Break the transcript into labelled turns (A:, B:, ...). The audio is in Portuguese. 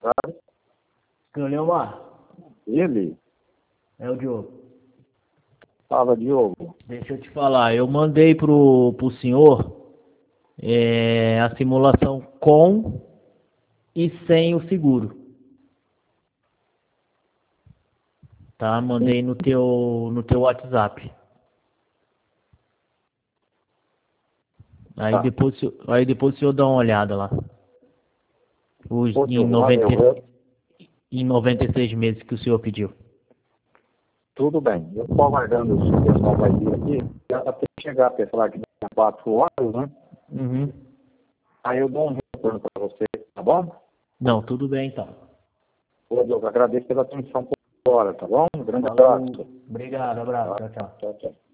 A: Sabe?
B: Seu Leomar,
A: Ele
B: é o Diogo.
A: fala, Diogo.
B: Deixa eu te falar, eu mandei pro senhor a simulação com e sem o seguro. Tá? Mandei no teu WhatsApp. Aí
A: Tá.
B: depois, o senhor dá uma olhada lá. Os,
A: Ô,
B: em
A: Diogo, valeu.
B: 90, em 96 meses que o senhor pediu.
A: Tudo bem. Eu estou aguardando se o pessoal vai vir aqui. Até chegar a pessoa aqui daqui a 4 horas, né?
B: Uhum.
A: Aí eu dou um retorno para você, tá bom?
B: Não, tudo bem então.
A: Ô, Diogo, agradeço pela atenção por hora, tá bom? Um grande
B: Falou.
A: abraço.
B: Obrigado, abraço. Tchau, tchau.
A: Tchau, tchau.